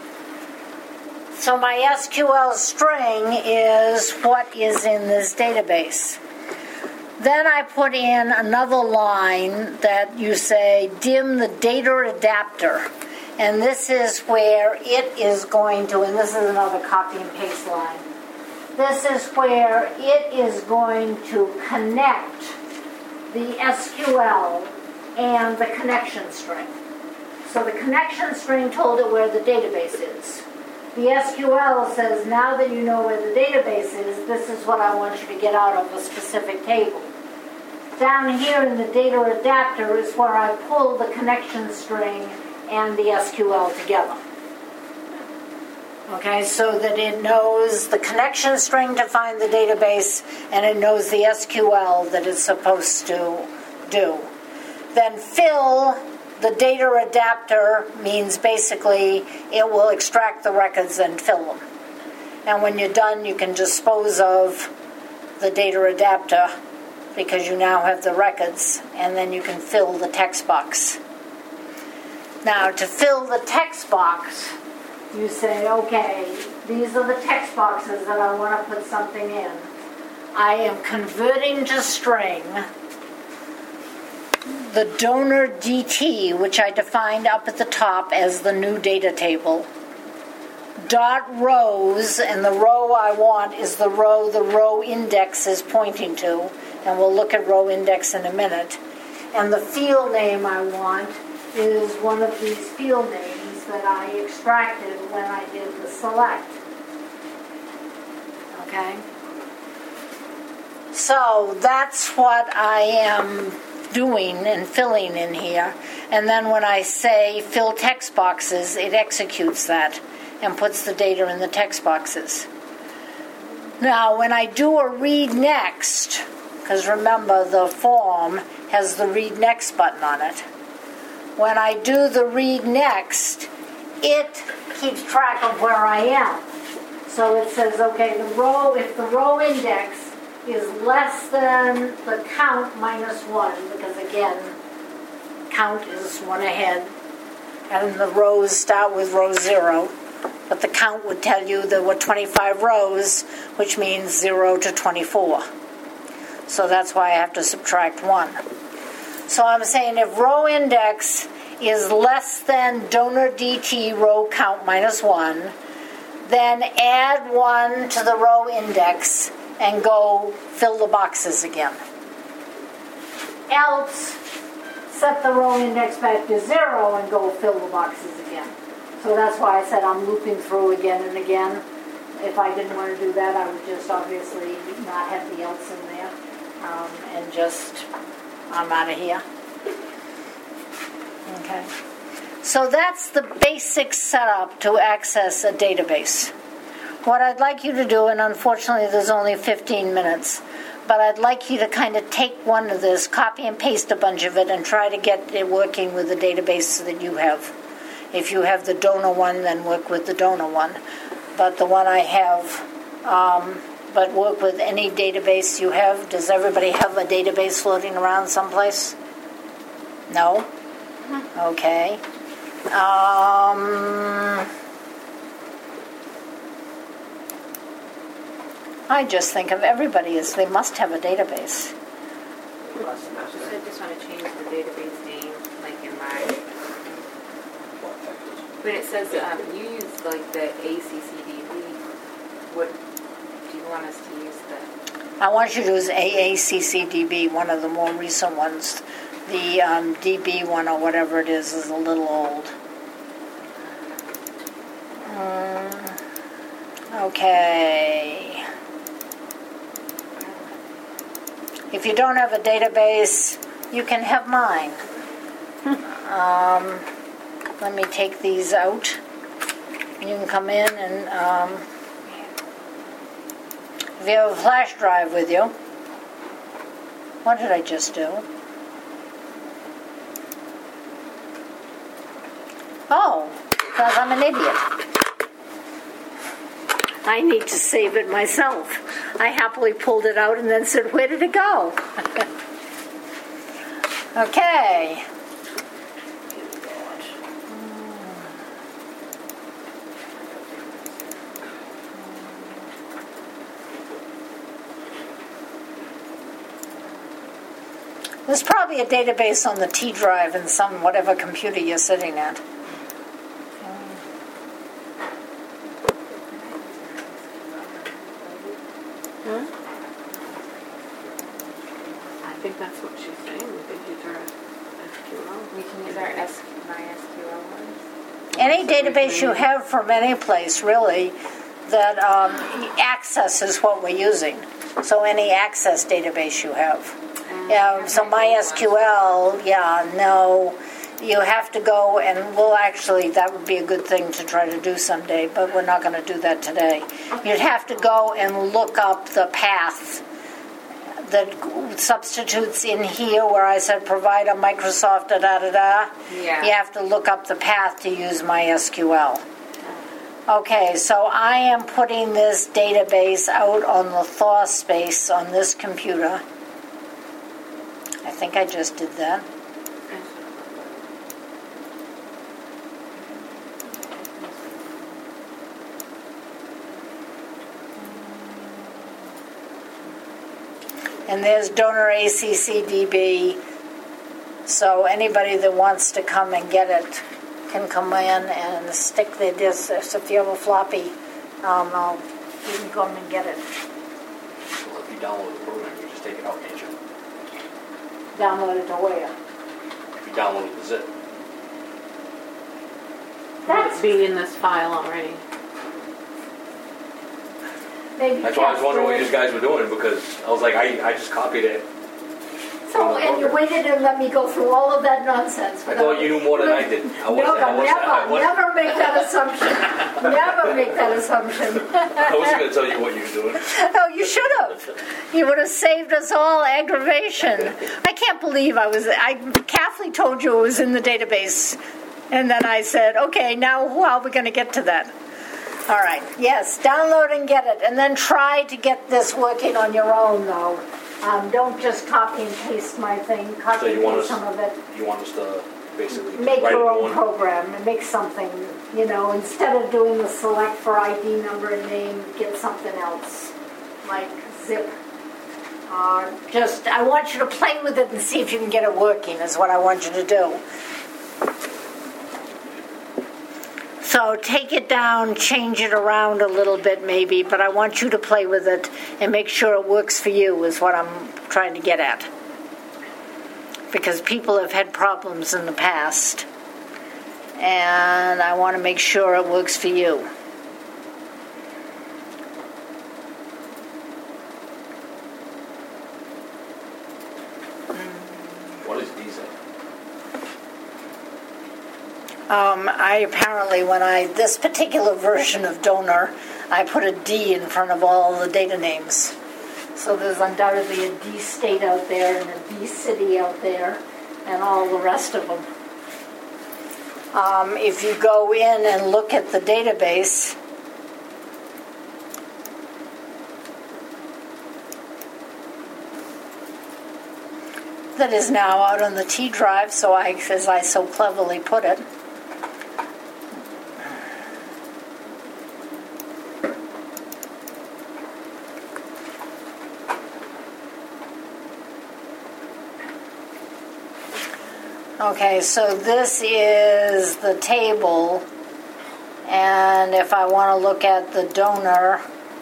So my S Q L string is what is in this database. Then I put in another line that you say, dim the data adapter. And this is where it is going to, and this is another copy and paste line. This is where it is going to connect the S Q L and the connection string. So the connection string told it where the database is. The S Q L says, now that you know where the database is, this is what I want you to get out of a specific table. Down here in the data adapter is where I pull the connection string and the S Q L together. Okay, so that it knows the connection string to find the database and it knows the S Q L that it's supposed to do. Then fill the data adapter means basically it will extract the records and fill them. And when you're done, you can dispose of the data adapter because you now have the records, and then you can fill the text box. Now, to fill the text box, you say, okay, these are the text boxes that I want to put something in. I am converting to string the donor D T, which I defined up at the top as the new data table, dot rows, and the row I want is the row the row index is pointing to, and we'll look at row index in a minute. And the field name I want is one of these field names that I extracted when I did the select. Okay? So that's what I am doing and filling in here. And then when I say fill text boxes, it executes that and puts the data in the text boxes. Now, when I do a read next, because remember the form has the read next button on it. When I do the read next, it keeps track of where I am. So it says, okay, the row, if the row index is less than the count minus one, because again, count is one ahead, and the rows start with row zero. But the count would tell you there were twenty-five rows, which means zero to twenty-four. So that's why I have to subtract one. So I'm saying if row index is less than donor D T row count minus one, then add one to the row index and go fill the boxes again. Else, set the row index back to zero and go fill the boxes again. So that's why I said I'm looping through again and again. If I didn't want to do that, I would just obviously not have the else in there um, and just, I'm out of here. Okay. So that's the basic setup to access a database. What I'd like you to do, and unfortunately there's only fifteen minutes, but I'd like you to kind of take one of this, copy and paste a bunch of it, and try to get it working with the database that you have. If you have the donor one, then work with the donor one. But the one I have, um, but work with any database you have. Does everybody have a database floating around someplace? No? Okay. Um, I just think of everybody as they must have a database. I just want to change the database name, like in my... When it says um, you use like the A C C D B, what do you want us to use the? I want you to use A A C C D B, one of the more recent ones. The um, D B one or whatever it is is a little old. Um, okay. If you don't have a database, you can have mine. um, let me take these out. You can come in and um, if you have a flash drive with you. What did I just do? Oh, because I'm an idiot. I need to save it myself. I happily pulled it out and then said, where did it go? Okay. There's probably a database on the T drive in some whatever computer you're sitting at. Hmm? I think that's what she's saying. We could use our S Q L. We can use our S- MySQL ones. Any database you have from any place, really, that um, access is what we're using. So any access database you have. Um, Yeah, so MySQL, yeah, no, you have to go and we'll actually, that would be a good thing to try to do someday, but we're not going to do that today. You'd have to go and look up the path that substitutes in here where I said provide a Microsoft da da da da. Yeah. You have to look up the path to use MySQL. Okay, so I am putting this database out on the thaw space on this computer. I think I just did that. And there's donor A C C D B. So anybody that wants to come and get it can come in and stick their disc. So if you have a floppy, um, I'll, you can come and get it. Well, if you download the program, you just take it out, can't you? Download it to where? If you download the zip. Would That's it be in this file already? maybe. That's why I was wondering what you Casper. guys were doing, because I was like, I, I just copied it. So, and you waited and let me go through all of that nonsense. I thought you knew more than I did. I wasn't, No, I wasn't, I never, wasn't, never make that assumption. Never make that assumption. I wasn't going to tell you what you were doing. Oh, you should have. You would have saved us all aggravation. I can't believe I was. I Kathleen told you it was in the database, and then I said, "Okay, now how are we going to get to that?" All right. Yes, download and get it, and then try to get this working on your own, though. Um, don't just copy and paste my thing. Copy So you and want paste us- some of it. You want us to basically Make write your a new own one? program and make something, you know, instead of doing the select for I D number and name, get something else, like zip. Uh, just, I want you to play with it and see if you can get it working, is what I want you to do. So take it down, change it around a little bit maybe, but I want you to play with it and make sure it works for you, is what I'm trying to get at. Because people have had problems in the past, and I want to make sure it works for you. What is D Z? Um, I apparently, when I, this particular version of donor, I put a D in front of all the data names. So there's undoubtedly a D state out there and a D city out there and all the rest of them. Um, if you go in and look at the database, that is now out on the T drive, so I, as I so cleverly put it. Okay, so this is the table, and if I want to look at the donor,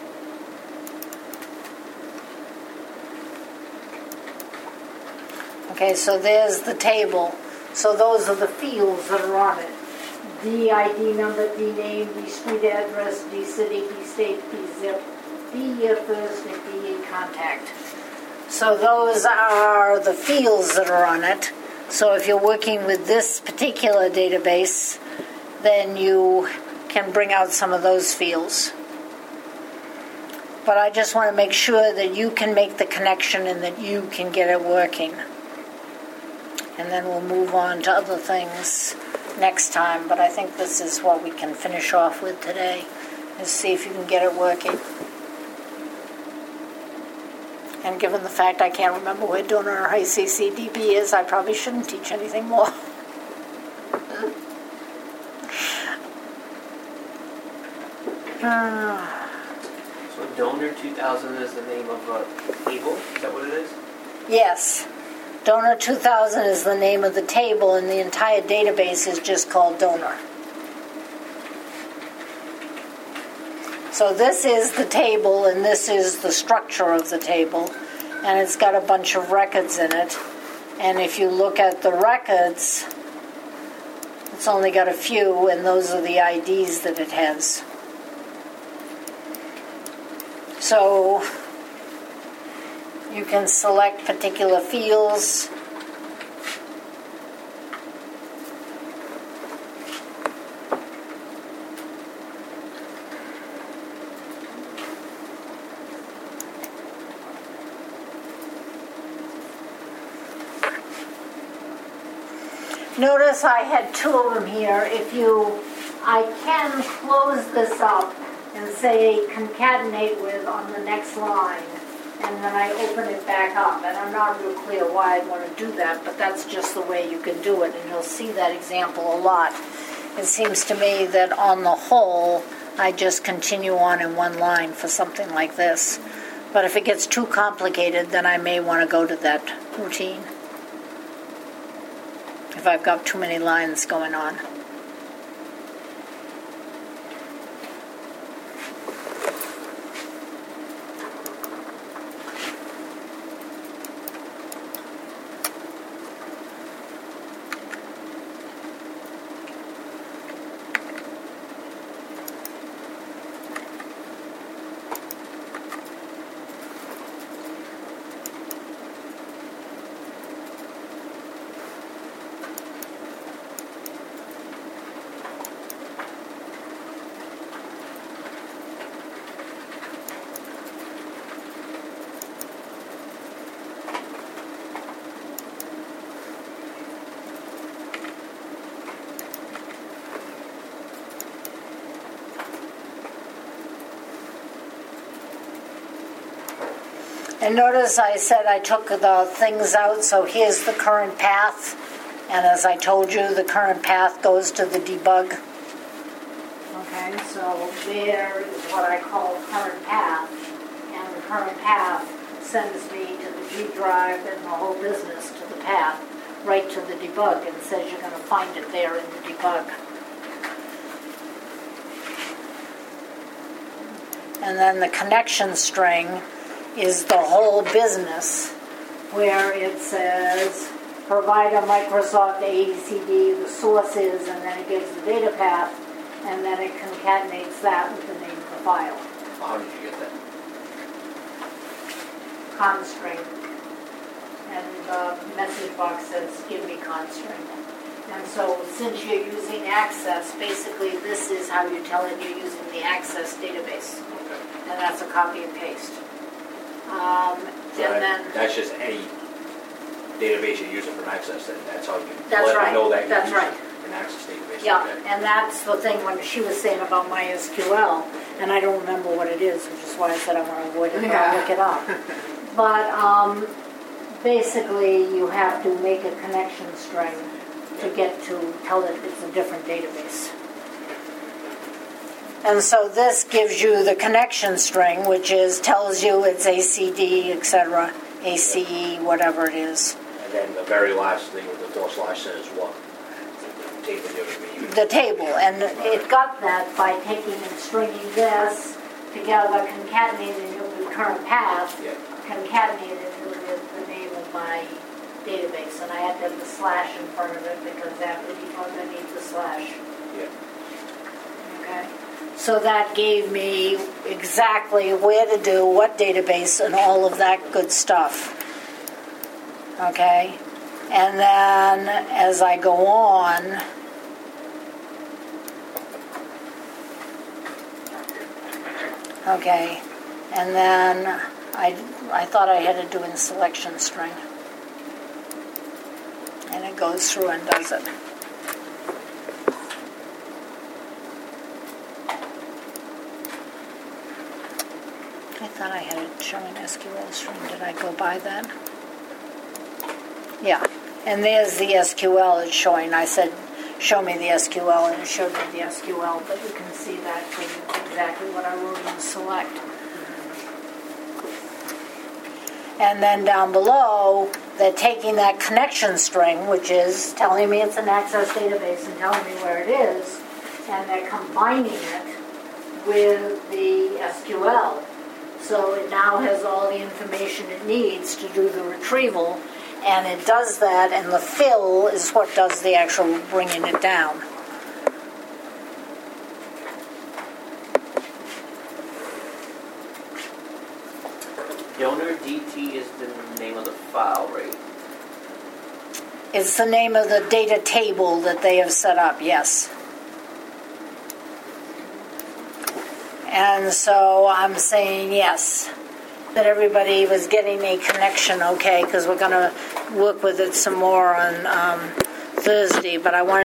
okay, so there's the table. So those are the fields that are on it. D I D number, D name, D street address, D city, D state, D zip, D year first, and D in contact. So those are the fields that are on it. So if you're working with this particular database, then you can bring out some of those fields. But I just want to make sure that you can make the connection and that you can get it working. And then we'll move on to other things next time. But I think this is what we can finish off with today, is see if you can get it working. And given the fact I can't remember where donor I C C D B is, I probably shouldn't teach anything more. uh, So Donor two thousand is the name of a table? Is that what it is? yes. Donor two thousand is the name of the table, and the entire database is just called donor. So this is the table, and this is the structure of the table, and it's got a bunch of records in it. And if you look at the records, it's only got a few, and those are the I Ds that it has. So you can select particular fields. Notice I had two of them here. If you, I can close this up and say concatenate with on the next line, and then I open it back up. And I'm not real clear why I want to do that, but that's just the way you can do it, and you'll see that example a lot. It seems to me that on the whole, I just continue on in one line for something like this. But if it gets too complicated, then I may want to go to that routine. if I've got too many lines going on. And notice I said I took the things out, so here's the current path. And as I told you, the current path goes to the debug. Okay, so there is what I call current path. And the current path sends me to the G drive and the whole business to the path, right to the debug, and says you're going to find it there in the debug. And then the connection string is the whole business, where it says provide a Microsoft A E C D, the source is, and then it gives the data path, and then it concatenates that with the name of the file. How did you get that? Constring. And the message box says give me constring. And so since you're using Access, basically this is how you tell it you're using the Access database. Okay. And that's a copy and paste. Um, So and that- then that's just any database you're using from Access, and that's how you That's let right. them know that you're That's using right. an Access database. yeah, Okay. and that's the thing when she was saying about MySQL, and I don't remember what it is, which is why I said I want to avoid it, but I'll Yeah. look it up. But um, basically, you have to make a connection string to get to tell it it's a different database. And so this gives you the connection string, which is tells you it's A C D, et cetera, A C E, whatever it is. And then the very last thing with the forward slash says what? The table you're going to be using. The table, and it got that by taking and stringing this together, concatenating it with the current path, Yeah. concatenated it with the name of my database, and I had to have the slash in front of it because after debug I need the slash. Yeah. Okay. So that gave me exactly where to do what database and all of that good stuff. Okay? And then as I go on, okay, and then I, I thought I had to do in selection string. And it goes through and does it. I thought I had it showing S Q L string. Did I go by that? Yeah. And there's the S Q L it's showing. I said, show me the S Q L, and it showed me the S Q L, but you can see that from exactly what I wrote in select. And then down below, they're taking that connection string, which is telling me it's an Access database and telling me where it is, and they're combining it with the S Q L. So it now has all the information it needs to do the retrieval, and it does that, and the fill is what does the actual bringing it down. Donor D T is the name of the file, right? It's the name of the data table that they have set up, yes. And so I'm saying yes, that everybody was getting a connection okay, because we're going to work with it some more on um, Thursday, but I wanted